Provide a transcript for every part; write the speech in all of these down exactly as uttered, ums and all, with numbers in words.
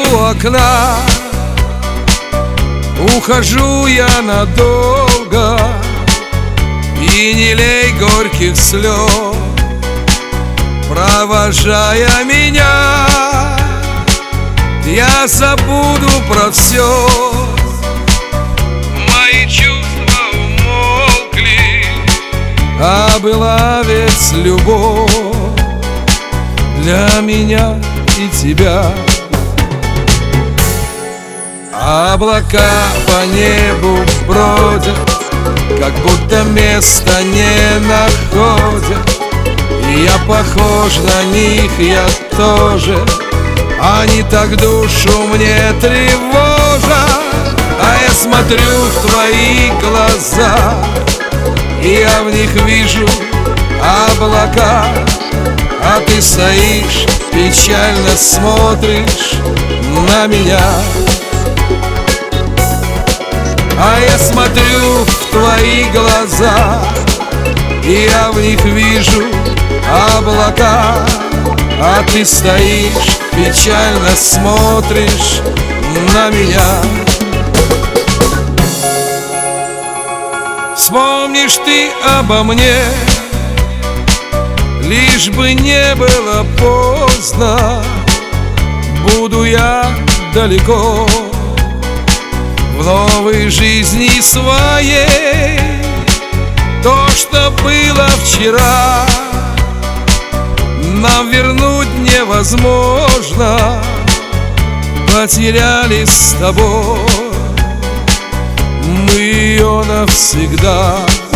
у окна, ухожу я надолго, и не лей горьких слез, провожая меня. Я забуду про все, мои чувства умолкли, а была ведь любовь для меня и тебя. Облака по небу бродят, как будто места не находят, и я похож на них, я тоже. Они так душу мне тревожат, а я смотрю в твои глаза, и я в них вижу облака. А ты стоишь, печально смотришь на меня. А я смотрю в твои глаза, и я в них вижу облака. А ты стоишь, печально смотришь на меня. Вспомнишь ты обо мне, лишь бы не было поздно. Буду я далеко в новой жизни своей. То, что было вчера, нам вернуть невозможно. Потеряли с тобой мы ее навсегда.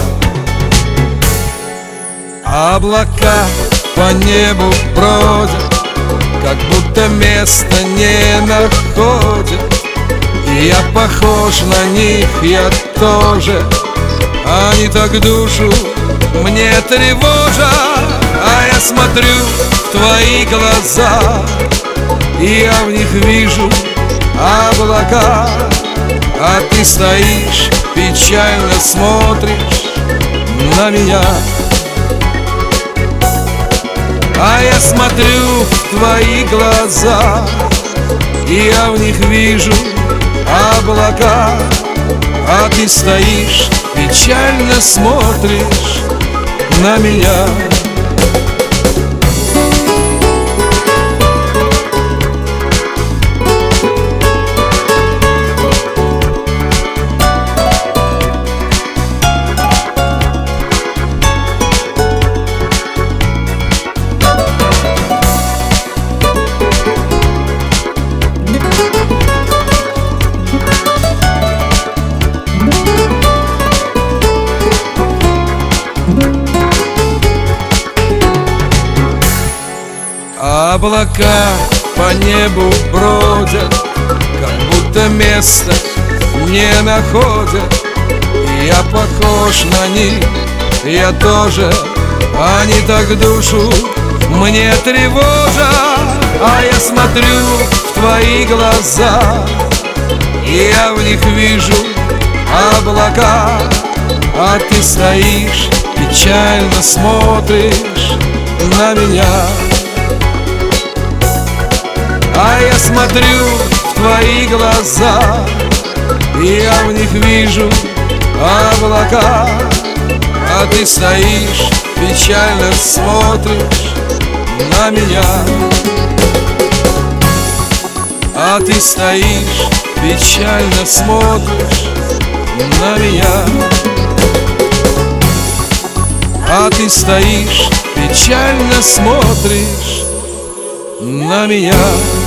Облака по небу бродят, как будто места не находят, и я похож на них, я тоже. Они так душу мне тревожат, а я смотрю в твои глаза, и я в них вижу облака. А ты стоишь, печально смотришь на меня. А я смотрю в твои глаза, и я в них вижу облака. А ты стоишь, печально смотришь на меня. Облака по небу бродят, как будто места не находят, и я похож на них, я тоже. Они так душу мне тревожат, а я смотрю в твои глаза, и я в них вижу облака. А ты стоишь, печально смотришь на меня. А я смотрю в твои глаза, и я в них вижу облака. А ты стоишь, печально смотришь на меня. А ты стоишь, печально смотришь на меня. А ты стоишь, печально смотришь на меня.